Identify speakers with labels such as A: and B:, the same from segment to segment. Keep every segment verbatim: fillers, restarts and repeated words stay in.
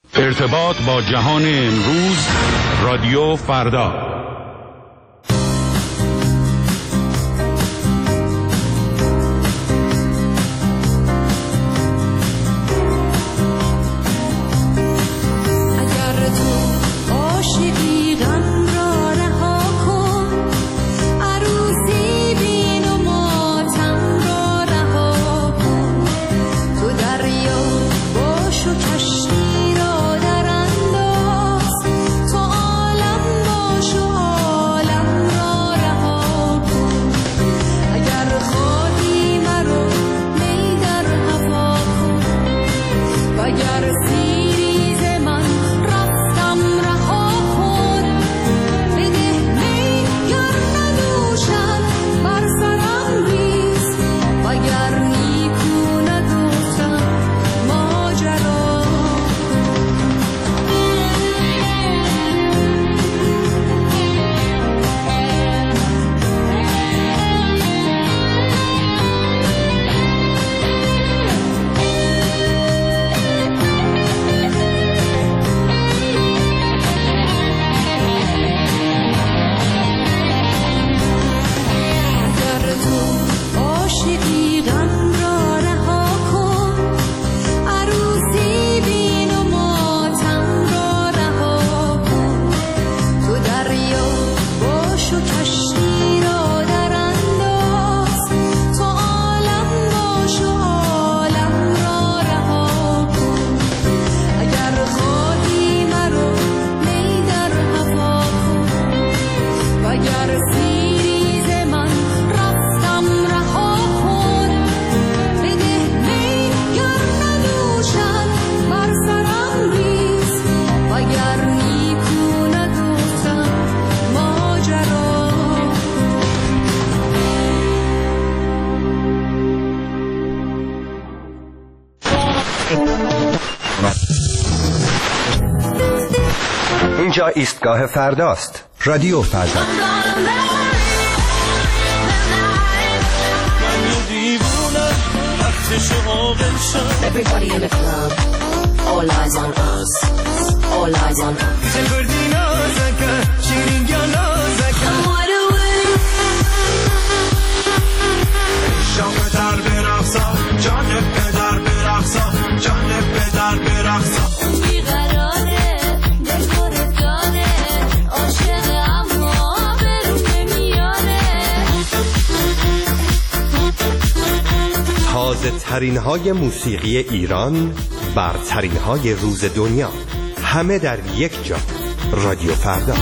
A: ارتباط با جهان امروز، رادیو فردا.
B: اینجا ایستگاه فرداست. رادیو فردا.
C: Everybody in the club, all eyes on us, all eyes on us.
B: تازه ترین های موسیقی ایران، برترین های روز دنیا، همه در یک جا. رادیو فردا.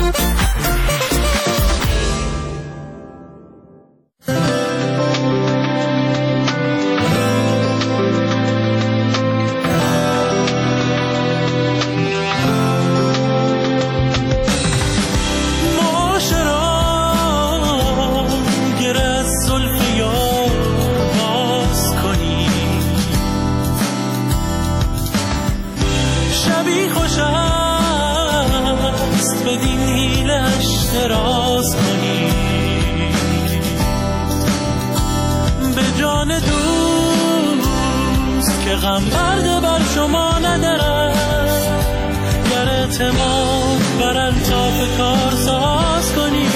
D: غم برده بر شما ندارم، گر اعتماد بر الطاف کار ساز کنی.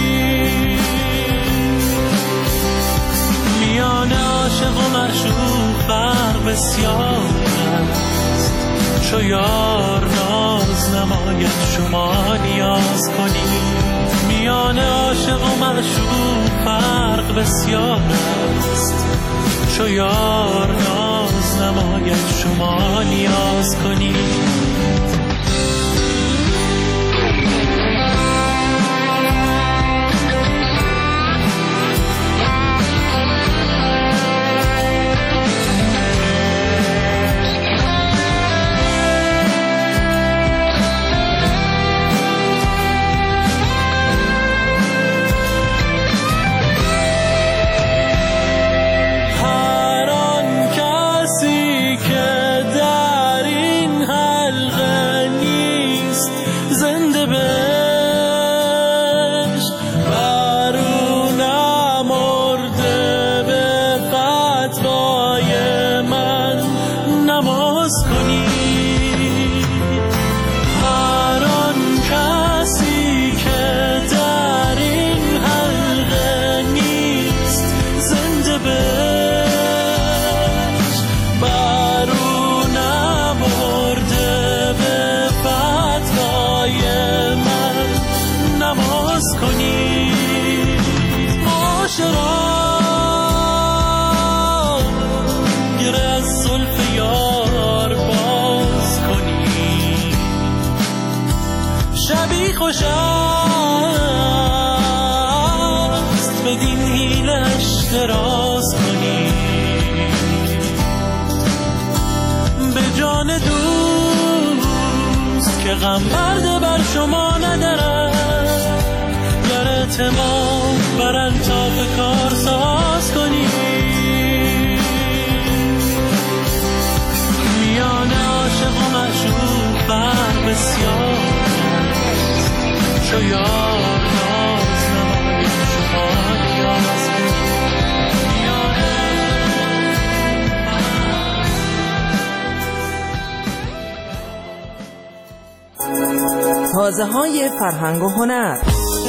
D: میان عاشق و معشوق فرق بسیار است، چو یار ناز نماید شما نیاز کنی. میان عاشق و معشوق فرق بسیار است، چو یار ناز نماید شما نیاز کنی. هر آن کسی که در این حد دوست که غم برده بر شما ندارد، گر اعتماد بر الطاف کار ساز کنی. میان عاشق و معشوق بر بسیار چو یار ناز نماید شما نیاز
E: تازه های فرهنگ و هنر.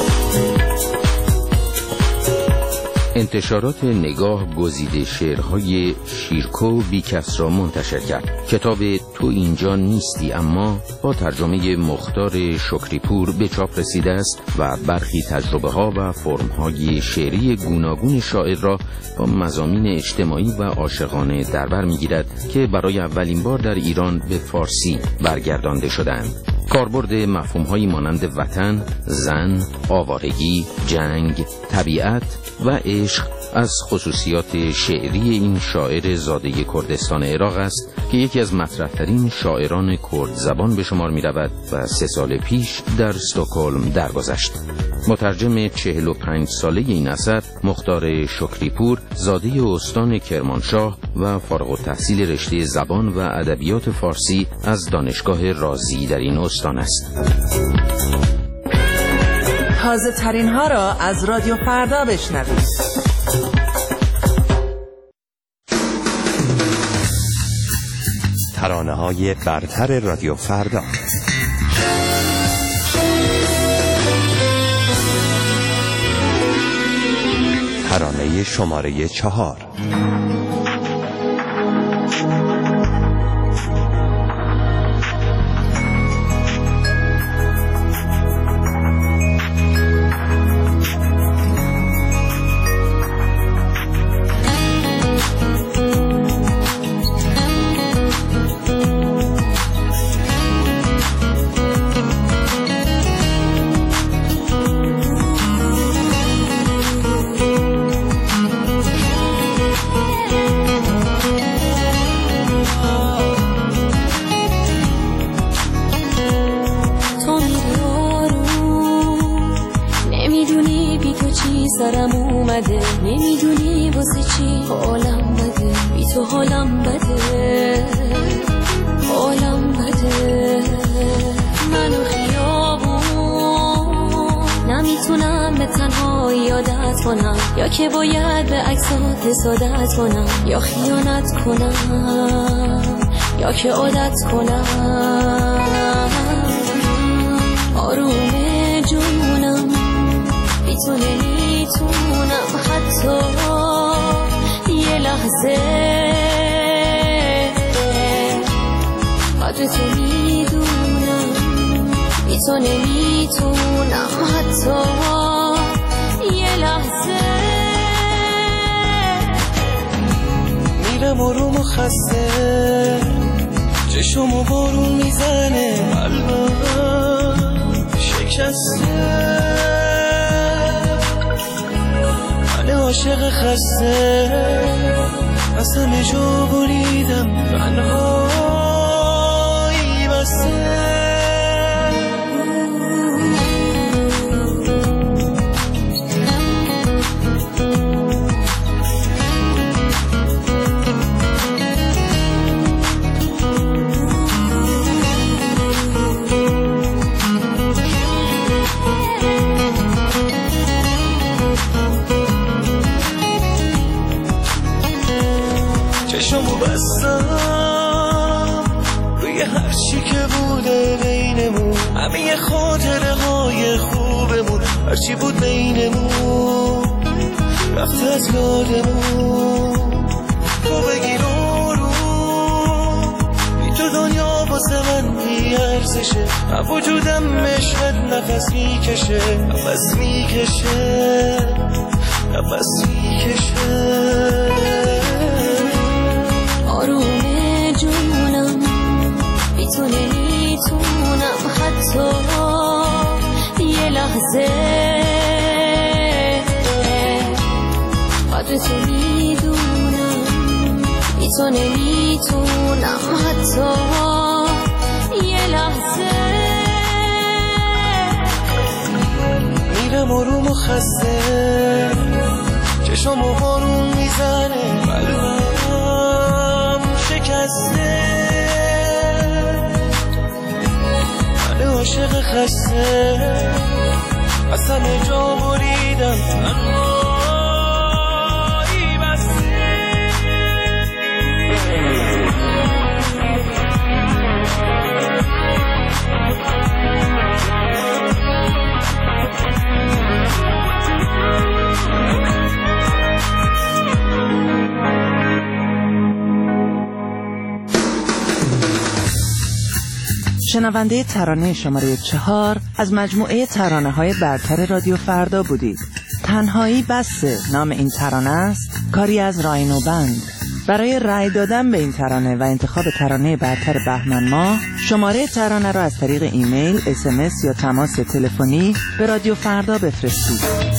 F: انتشارات نگاه گزیده شعرهای شیرکو بیکس را منتشر کرد. کتاب تو اینجا نیستی اما با ترجمه مختار شکریپور به چاپ رسیده است و برخی تجربه ها و فرم های شعری گوناگون شاعر را با مضامین اجتماعی و عاشقانه در بر می‌گیرد که برای اولین بار در ایران به فارسی برگردانده شدند. کاربرد مفهوم‌هایی مانند وطن، زن، آوارگی، جنگ، طبیعت و عشق از خصوصیات شعری این شاعر زاده کردستان عراق است که یکی از مطرح‌ترین شاعران کرد زبان به شمار می‌رود و سه سال پیش در استکهلم درگذشت. مترجم چهل و پنج ساله این اثر مختار شکریپور زاده استان کرمانشاه و فارغ التحصیل رشته زبان و ادبیات فارسی از دانشگاه رازی در این استان است.
E: تازه ترین ها را از رادیو فردا بشنوید.
B: ترانه های برتر رادیو فردا. ترانه شماره چهار.
G: سرم اومده نمیدونی واسه چی حالم بده، بی تو حالم بده، حالم بده. منو خیابون نمیتونم به تنهایی عادت کنم، یا که باید به عکسات حسادت کنم، یا خیانت کنم یا که عادت کنم. آروم جونم بی تو نمیتونم حتی یه لحظه قدر تو میدونم، بی تو نمیتونم حتی یه لحظه.
D: میرم آروم و خسته، چشم و بارون میزنه، قلبم شکسته، من عاشق خسته، از همه جا بریدم، تنهایی بسته. چشمو بستم روی هر چی که بوده بینمون، همه خاطره های خوبمون، هر چی بود بینمون رفت از یادمون. تو بگیر آروم، بی تو دنیا واسه من بی ارزشه، من وجودم مشهد نفس میکشه، نفس میکشه، نفس میکشه.
G: آروم جونم بی تو نمیتونم حتی یه لحظه قدر تو میدونم، بی تو نمیتونم حتی
D: دلم و رومو خسته، چشمو بارون میزنه، قلبم شکسته، من عاشق خسته، از همه جا بریدم، تنهایی بسته.
E: شنونده ترانه شماره چهار از مجموعه ترانه های برتر رادیو فردا بودید. تنهایی بسه نام این ترانه است، کاری از راینو بند. برای رأی دادن به این ترانه و انتخاب ترانه برتر بهمن ماه، شماره ترانه را از طریق ایمیل، اس ام اس یا تماس تلفنی به رادیو فردا بفرستید.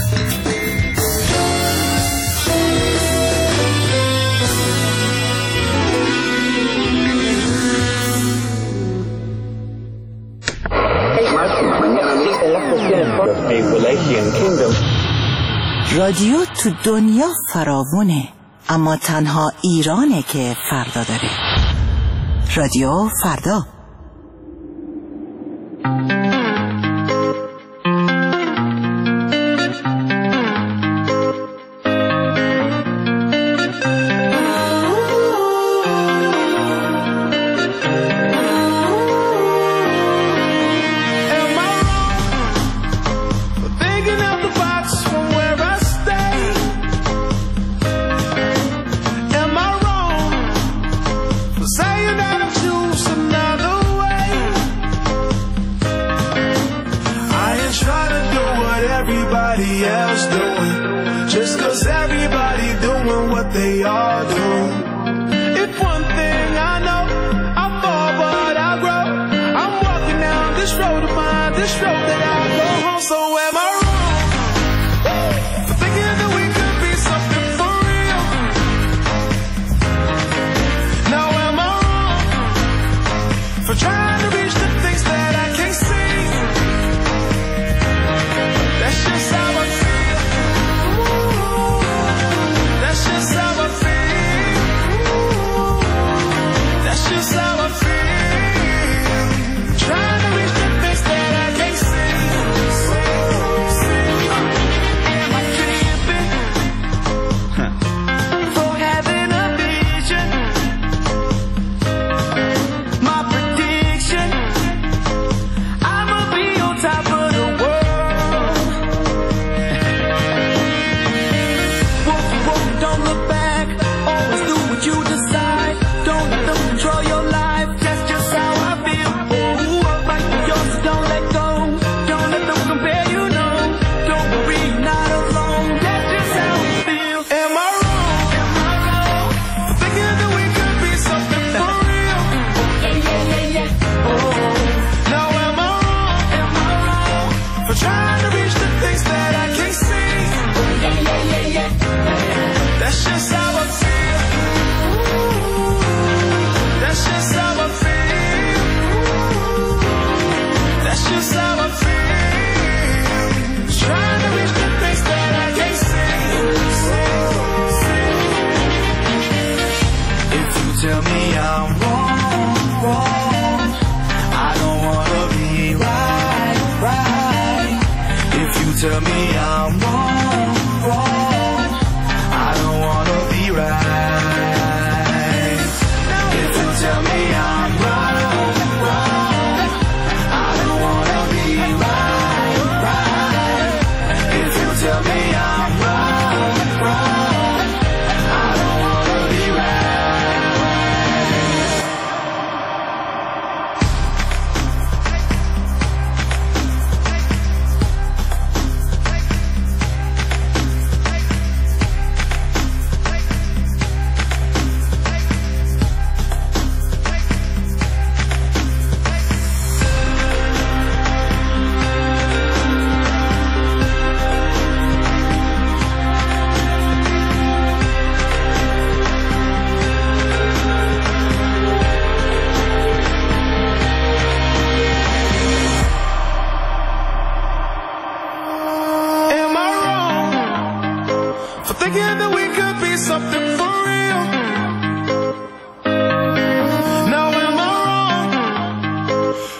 E: رادیو تو دنیا فراوونه، اما تنها ایرانه که فردا داره. رادیو فردا.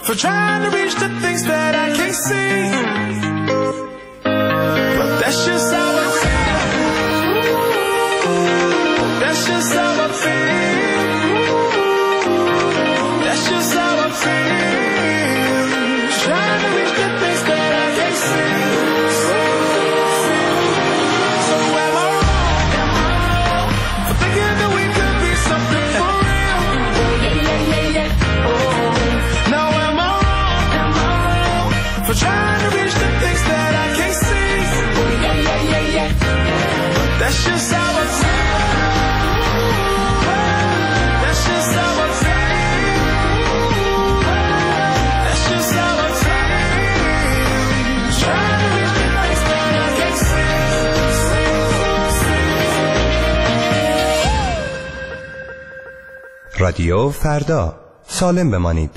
D: for trying to reach the things that I can't see. But that's just how I feel. That's just how I feel. That's just how I feel. Trying to reach the things that I can't see. So am I wrong for thinking that we could be something for real? Now am I wrong for trying to reach the things that I can't see? But that's just how I feel. That's just how I feel. That's just how I feel. Trying to reach the things that I can't see.
B: رادیو فردا، سالم بمانید.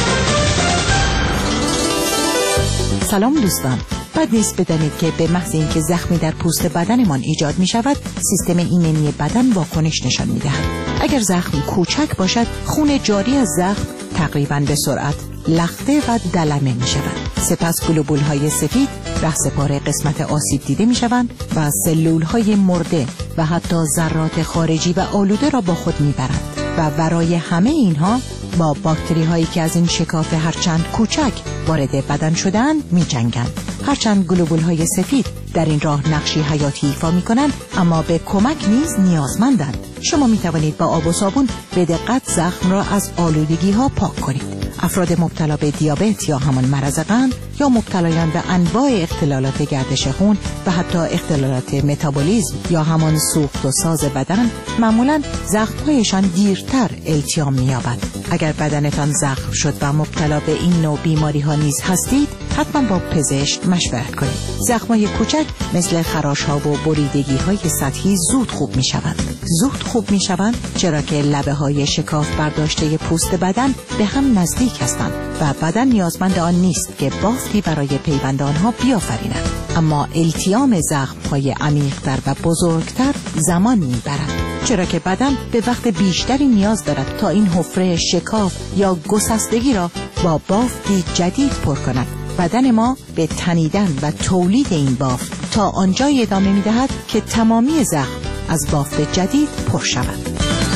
H: سلام دوستان، بد نیست بدانید که به محض اینکه زخمی در پوست بدنمان ایجاد می شود، سیستم ایمنی بدن واکنش نشان می دهد. اگر زخم کوچک باشد، خون جاری از زخم تقریباً به سرعت لخته و دلمه می شود. سپس گلوبول های سفید رهسپار قسمت آسیب دیده می شوند و سلول های مرده و حتی ذرات خارجی و آلوده را با خود می برند و برای همه اینها با باکتری هایی که از این شکاف هرچند کوچک وارد بدن شدن می جنگند. هرچند گلوبول های سفید در این راه نقشی حیاتی ایفا می کنند، اما به کمک نیز نیازمندند. شما می توانید با آب و صابون به دقت زخم را از آلودگی ها پاک کنید. افراد مبتلا به دیابت یا همان مرض قند یا مبتلایان به انواع اختلالات گردش خون و حتی اختلالات متابولیسم یا همان سوخت و ساز بدن معمولاً زخم‌هایشان دیرتر التیام می‌یابد. اگر بدنتان زخم شد و مبتلا به این نوع بیماری‌ها نیز هستید، حتما با پزشک مشورت کنید. زخم‌های کوچک مثل خراش‌ها و بریدگی‌های سطحی زود خوب می‌شوند. زود خوب می‌شوند چرا که لبه‌های شکاف برداشته پوست بدن به هم نزدیک هستند و بدن نیازمند آن نیست که بافتی برای پیوند آنها بیافریند. اما التیام زخم‌های عمیق‌تر و بزرگتر زمان می‌برد، چرا که بدن به وقت بیشتری نیاز دارد تا این حفره شکاف یا گسستگی را با بافتی جدید پر کند. بدن ما به تنیدن و تولید این بافت تا آنجایی ادامه می‌دهد که تمامی زخم از بافت جدید پر شود.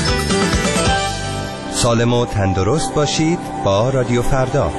B: سالم و تندرست باشید با رادیو فردا.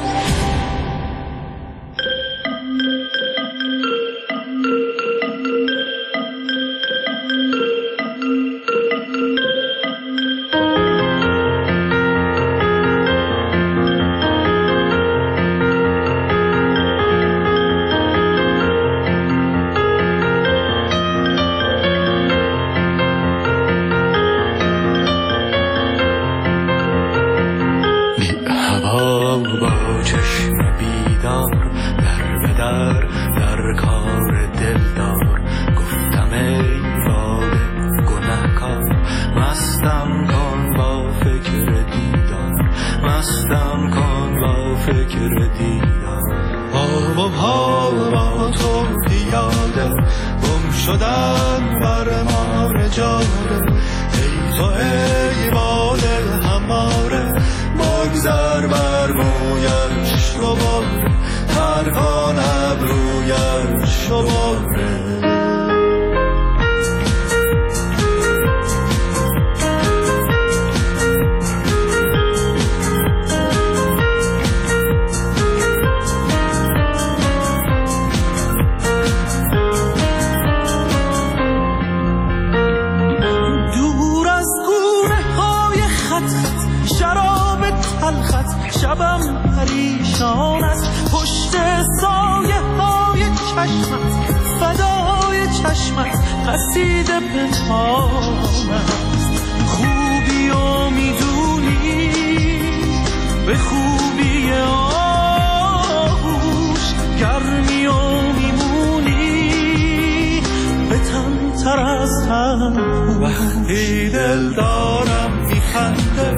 D: وقتی دل دارم میخنده،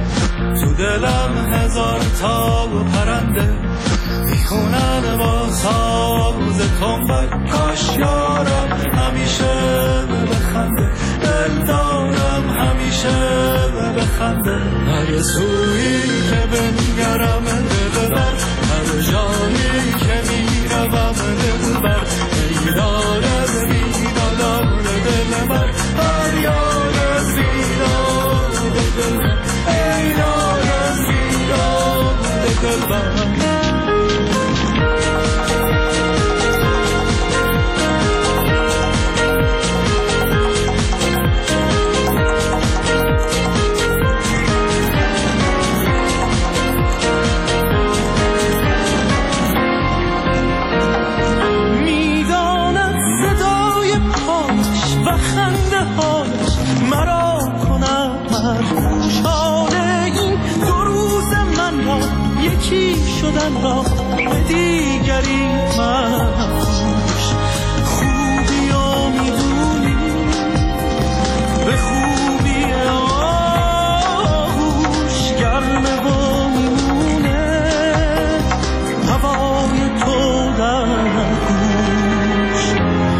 D: تو دلم هزار تا پرنده میخونن با ساز تنبک. کاش یارم همیشه بخنده، دل دارم همیشه بخنده. هر سویی که بنگرم دل بر دلبر. یکی شدن را به دیگری مخوش، خوبی ها میدونی به خوبی آغوش، گرمه و میمونه هوای تو در گوش.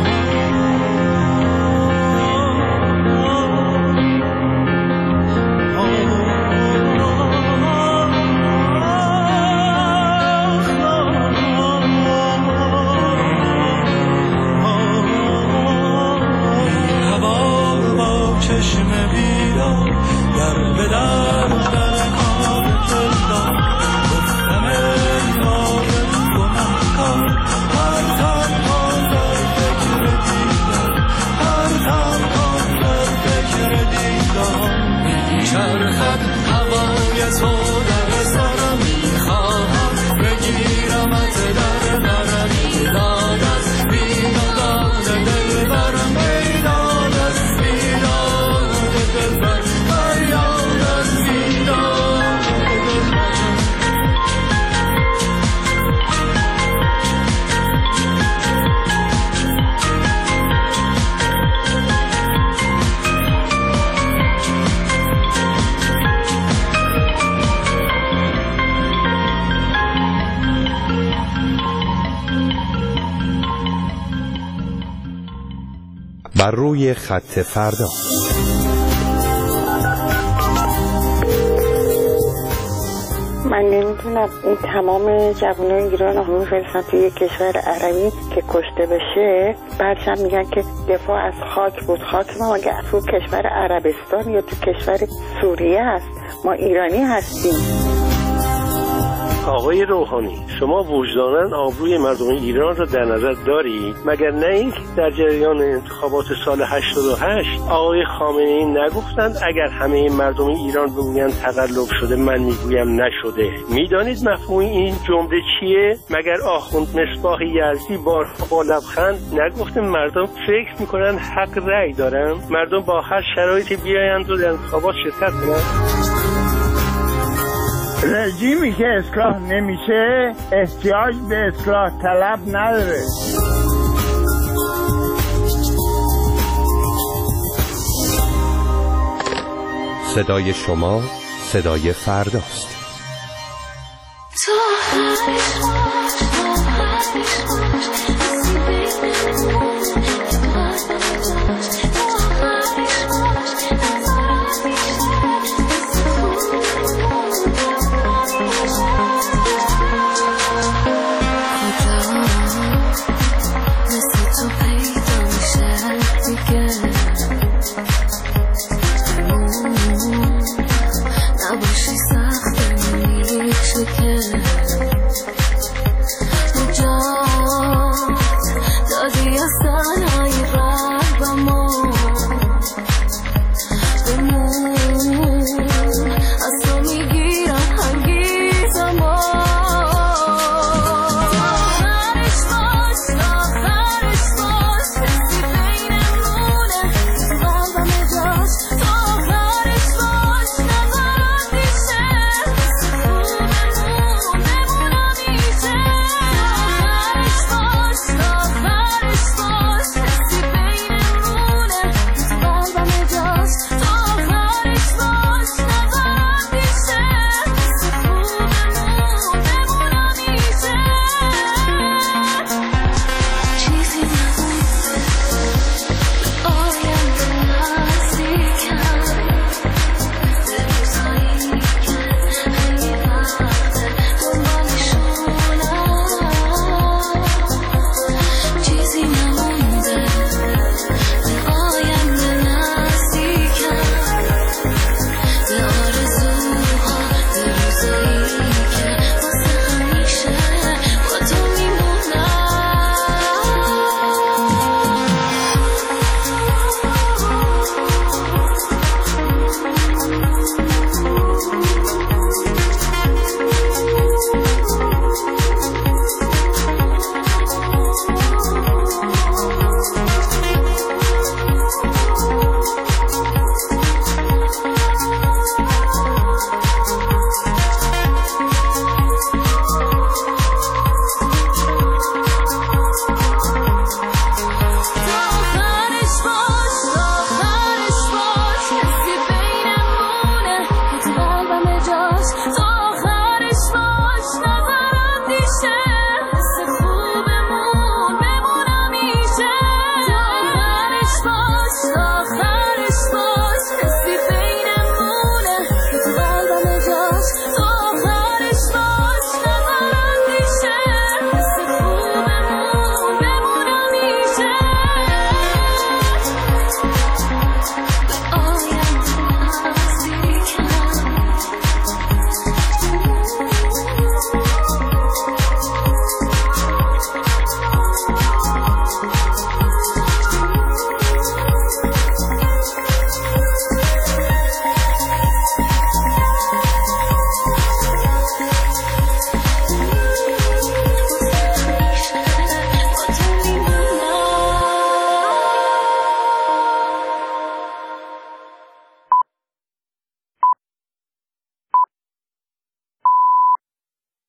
D: چشم بیدار در به در در کار دلدار، گفتم ای ناظر کنم کار، هر تنها در فکر دیدار، هر تنها در فکر دیدار. میچرخد هوای تو در سرم، میخواهم بگیرمت در برم، بیداد از بیداد دلبرم، بیداد از بیداد دلبر، فریاد از بیداد دلبر.
B: بر روی خط فردا.
I: من نمیدونم این تمام جوانای ایران هم میفرستن توی کشور عربی که کشته بشه، بعدش هم میگن که دفاع از خاک بود. خاک ما مگه تو کشور عربستان یا تو کشور سوریه است؟ ما ایرانی هستیم.
J: آقای روحانی، شما وجداناً آبروی مردم ایران را در نظر دارید؟ مگر نه اینکه در جریان انتخابات سال هشتاد و هشت آقای خامنه‌ای نگفتند اگر همه مردم ایران بگویند تقلب شده من میگویم نشده؟ میدانید مفهوم این جمله چیه؟ مگر آخوند مصباح یزدی بار با لبخند نگفته مردم فکر میکنن حق رأی دارن؟ مردم با هر شرایطی بیایند و در انتخابات شرکت کنند؟
K: رژیمی که اصلاح نمیشه احتیاج به اصلاح طلب نداره.
B: صدای شما صدای فرداست.
G: نباشی سخت میشه که